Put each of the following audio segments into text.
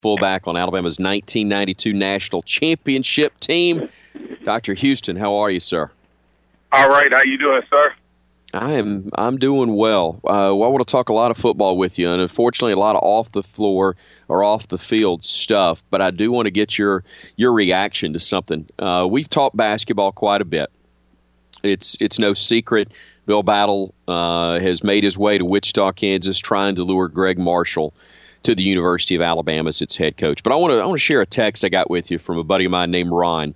fullback on Alabama's 1992 national championship team. Dr. Houston, how are you, sir? All right. How you doing, sir? I'm doing well. I want to talk a lot of football with you, and unfortunately, a lot of off the floor or off the field stuff. But I do want to get your reaction to something. We've talked basketball quite a bit. It's no secret. Bill Battle has made his way to Wichita, Kansas, trying to lure Greg Marshall to the University of Alabama as its head coach. But I want to share a text I got with you from a buddy of mine named Ron.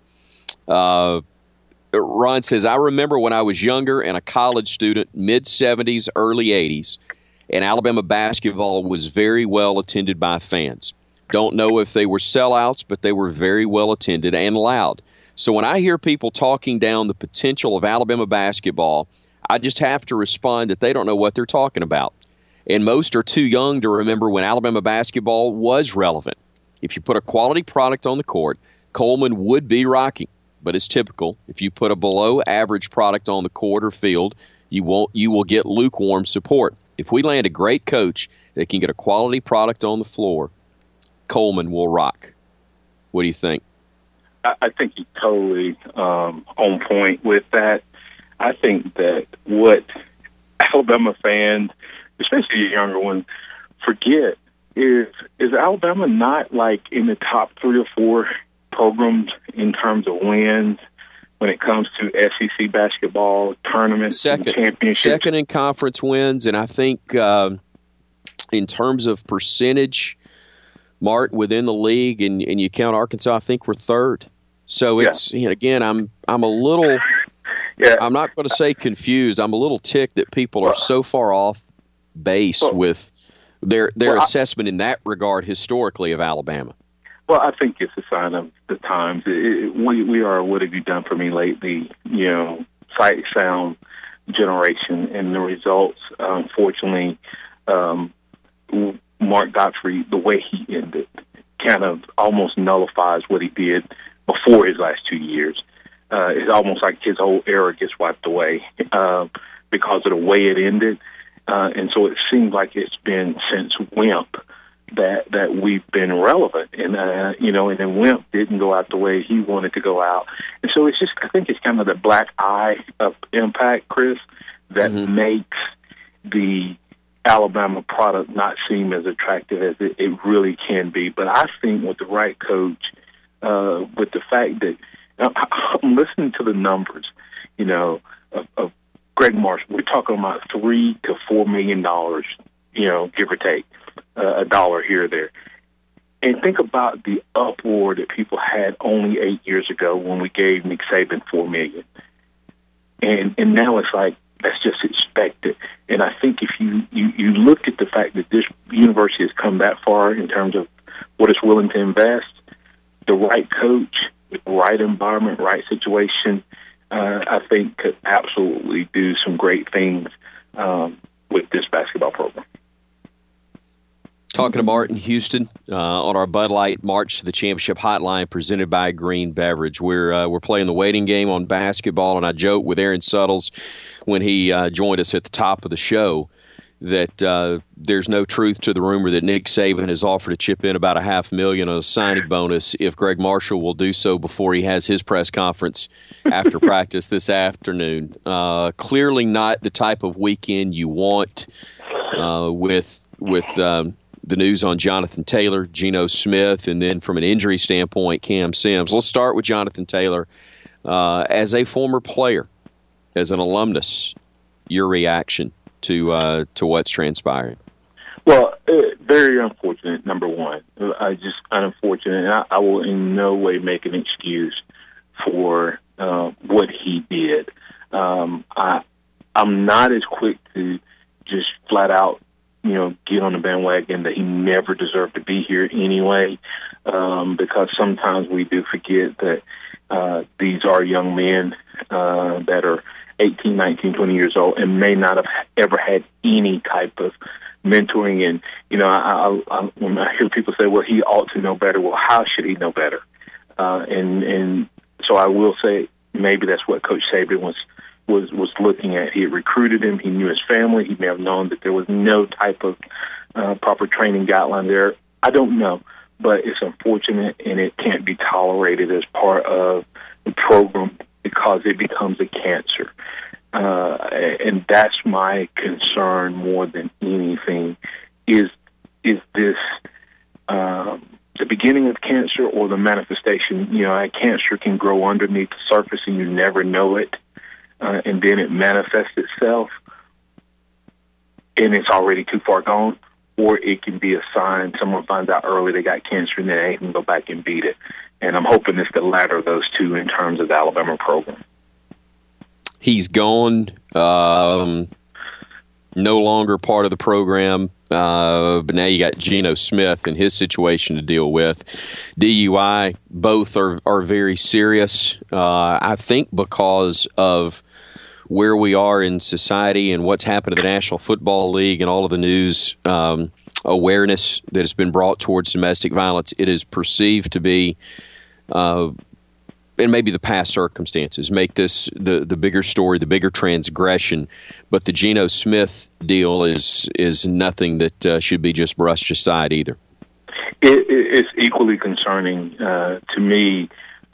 Ron says, I remember when I was younger and a college student, mid-'70s, early '80s, and Alabama basketball was very well attended by fans. Don't know if they were sellouts, but they were very well attended and loud. So when I hear people talking down the potential of Alabama basketball, I just have to respond that they don't know what they're talking about. And most are too young to remember when Alabama basketball was relevant. If you put a quality product on the court, Coleman would be rocking. But it's typical. If you put a below-average product on the court or field, you will get lukewarm support. If we land a great coach that can get a quality product on the floor, Coleman will rock. What do you think? I think you're totally on point with that. I think that what Alabama fans, especially the younger ones, forget is Alabama not like in the top 3 or 4 programs in terms of wins when it comes to SEC basketball tournaments and championships? Second in conference wins, and I think in terms of percentage, Martin, within the league, and you count Arkansas, I think we're third. So it's again, I'm a little. Yeah. I'm not going to say confused. I'm a little ticked that people are so far off base with their assessment in that regard historically of Alabama. Well, I think it's a sign of the times. We are what have you done for me lately? Sight, sound generation, and the results. Unfortunately, Mark Gottfried, the way he ended, kind of almost nullifies what he did before his last 2 years. It's almost like his whole era gets wiped away because of the way it ended, and so it seems like it's been since Wimp that we've been relevant, and then Wimp didn't go out the way he wanted to go out, and so it's just, I think it's kind of the black eye of impact, Chris, that makes the Alabama product not seem as attractive as it really can be. But I think with the right coach, with the fact that I'm listening to the numbers, of Greg Marshall, we're talking about $3 to $4 million, give or take. A dollar here or there. And think about the uproar that people had only 8 years ago when we gave Nick Saban $4 million. And now it's like, that's just expected. And I think if you look at the fact that this university has come that far in terms of what it's willing to invest, the right coach, the right environment, right situation, I think could absolutely do some great things with this basketball program. Talking to Martin Houston on our Bud Light March to the Championship Hotline presented by Green Beverage. We're playing the waiting game on basketball, and I joked with Aaron Suttles when he joined us at the top of the show that there's no truth to the rumor that Nick Saban has offered to chip in about $500,000 on a signing bonus if Greg Marshall will do so before he has his press conference after practice this afternoon. Clearly not the type of weekend you want with the news on Jonathan Taylor, Geno Smith, and then from an injury standpoint, Cam Sims. Let's start with Jonathan Taylor. As a former player, as an alumnus, your reaction to what's transpired? Well, very unfortunate, number one. Unfortunate. And I will in no way make an excuse for what he did. I'm not as quick to just flat out get on the bandwagon that he never deserved to be here anyway, because sometimes we do forget that these are young men that are 18, 19, 20 years old and may not have ever had any type of mentoring. And, when I hear people say, well, he ought to know better, well, how should he know better? And so I will say maybe that's what Coach Saban was looking at. He had recruited him. He knew his family. He may have known that there was no type of proper training guideline there. I don't know. but it's unfortunate and it can't be tolerated as part of the program because it becomes a cancer. And that's my concern more than anything. Is this the beginning of cancer or the manifestation? Cancer can grow underneath the surface and you never know it, and then it manifests itself, and it's already too far gone. Or it can be a sign someone finds out early they got cancer and then they can go back and beat it. And I'm hoping it's the latter of those two in terms of the Alabama program. He's gone, no longer part of the program, but now you got Geno Smith and his situation to deal with. DUI, both are very serious, I think because of where we are in society and what's happened to the National Football League and all of the news awareness that has been brought towards domestic violence. It is perceived to be, and maybe the past circumstances make this the bigger story, the bigger transgression. But the Geno Smith deal is nothing that should be just brushed aside either. It's equally concerning to me,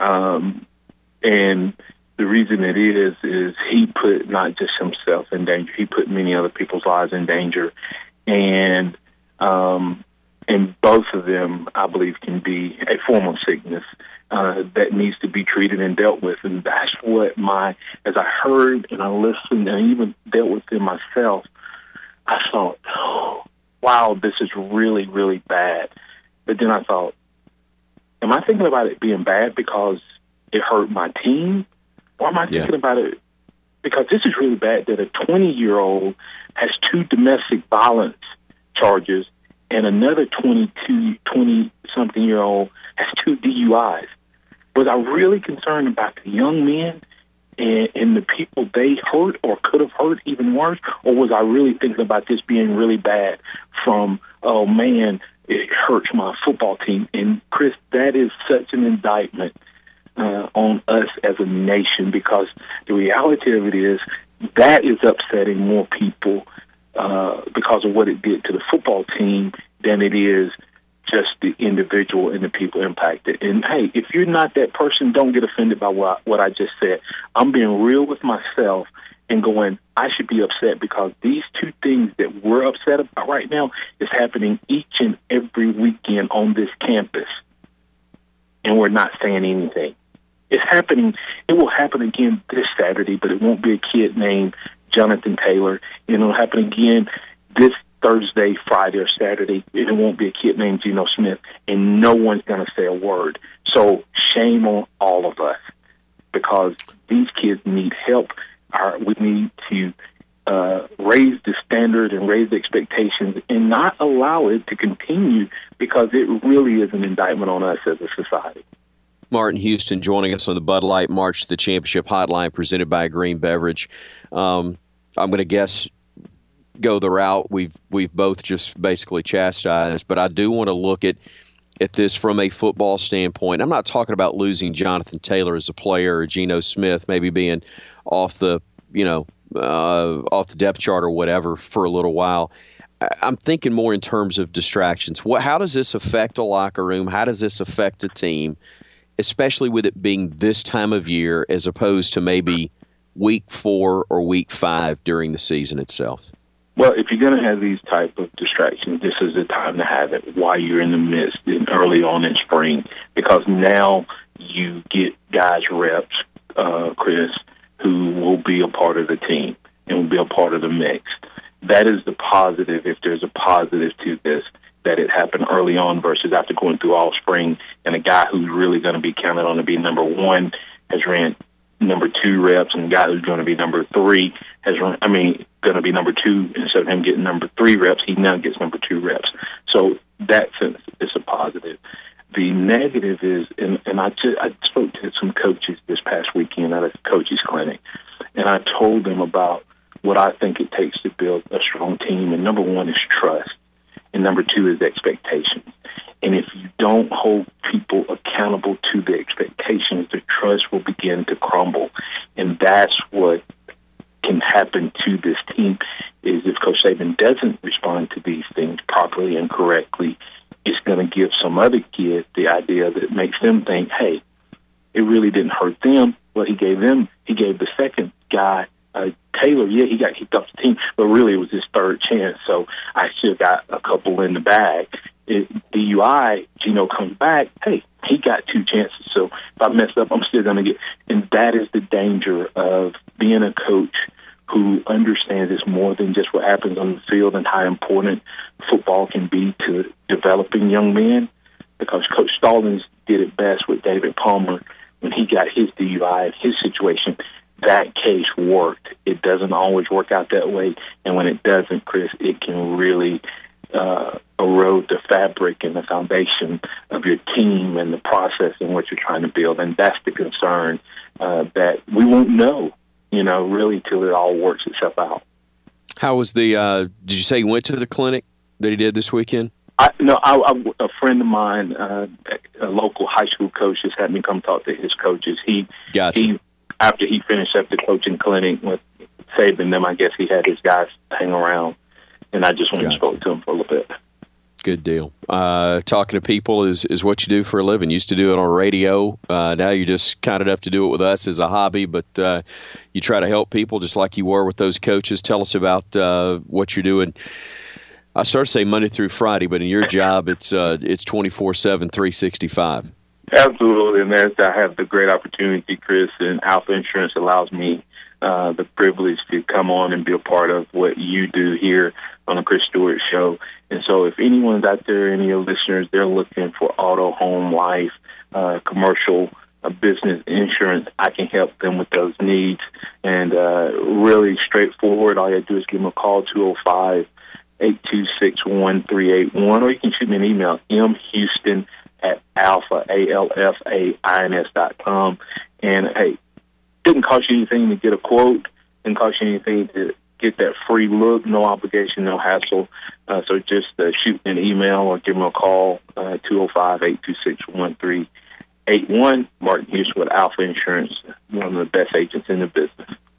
and the reason it is he put not just himself in danger, he put many other people's lives in danger. And both of them, I believe, can be a form of sickness that needs to be treated and dealt with. And that's what as I heard and I listened and I even dealt with it myself, I thought, oh, wow, this is really, really bad. But then I thought, am I thinking about it being bad because it hurt my team? Or am I thinking about it because this is really bad that a 20-year-old has 2 domestic violence charges and another 20-something-year-old has 2 DUIs? Was I really concerned about the young men and the people they hurt or could have hurt even worse? Or was I really thinking about this being really bad from, oh, man, it hurts my football team? And, Chris, that is such an indictment on us as a nation, because the reality of it is that is upsetting more people because of what it did to the football team than it is just the individual and the people impacted. And, hey, if you're not that person, don't get offended by what I just said. I'm being real with myself and going, I should be upset because these 2 things that we're upset about right now is happening each and every weekend on this campus, and we're not saying anything. It's happening. It will happen again this Saturday, but it won't be a kid named Jonathan Taylor. It'll happen again this Thursday, Friday, or Saturday. It won't be a kid named Geno Smith, and no one's going to say a word. So shame on all of us, because these kids need help. We need to raise the standard and raise the expectations and not allow it to continue, because it really is an indictment on us as a society. Martin Houston joining us on the Bud Light March to the Championship Hotline presented by Green Beverage. I'm going to guess go the route we've both just basically chastised, but I do want to look at this from a football standpoint. I'm not talking about losing Jonathan Taylor as a player or Geno Smith maybe being off the depth chart or whatever for a little while. I'm thinking more in terms of distractions. How does this affect a locker room? How does this affect a team, especially with it being this time of year as opposed to maybe week 4 or week 5 during the season itself? Well, if you're going to have these type of distractions, this is the time to have it while you're in the midst and early on in spring, because now you get guys reps, Chris, who will be a part of the team and will be a part of the mix. That is the positive, if there's a positive to this, that it happened early on versus after going through all spring, and a guy who's really going to be counted on to be number 1 has ran number 2 reps, and the guy who's going to be number 3 going to be number 2 instead of him getting number 3 reps, he now gets number 2 reps. So that sense is a positive. The negative is, and I spoke to some coaches this past weekend at a coaches clinic, and I told them about what I think it takes to build a strong team. And number 1 is trust, and number 2 is expectations. And if you don't hold people accountable to the expectations, the trust will begin to crumble. And that's what can happen to this team, is if Coach Saban doesn't respond to these things properly and correctly, it's going to give some other kid the idea that makes them think, hey, it really didn't hurt them. Well, he gave the second guy, Taylor, he got kicked off the team, but really it was his third chance. So I still got a couple in the bag. DUI, Gino comes back, hey, he got 2 chances. So if I mess up, I'm still going to get. And that is the danger of being a coach who understands it's more than just what happens on the field and how important football can be to developing young men. Because Coach Stallings did it best with David Palmer when he got his DUI, his situation. That case worked. It doesn't always work out that way. And when it doesn't, Chris, it can really erode the fabric and the foundation of your team and the process in what you're trying to build. And that's the concern that we won't know, really till it all works itself out. How was did you say you went to the clinic that he did this weekend? A friend of mine, a local high school coach, just had me come talk to his coaches. Gotcha. After he finished up the coaching clinic with saving them, I guess he had his guys hang around, and I just went and spoke to him for a little bit. Good deal. Talking to people is what you do for a living. Used to do it on radio. Now you're just kind enough to do it with us as a hobby, but you try to help people just like you were with those coaches. Tell us about what you're doing. I start to say Monday through Friday, but in your job, it's 24/7, 365. Absolutely, and I have the great opportunity, Chris, and Alpha Insurance allows me the privilege to come on and be a part of what you do here on the Chris Stewart Show. And so if anyone's out there, any of your listeners, they're looking for auto, home, life, commercial, business insurance, I can help them with those needs. And really straightforward, all you have to do is give them a call, 205-826-1381, or you can shoot me an email, mhouston@alphains.com. And hey, didn't cost you anything to get a quote, didn't cost you anything to get that free look, no obligation, no hassle. So just shoot me an email or give me a call, 205-826-1381. Martin Houston with Alpha Insurance, one of the best agents in the business.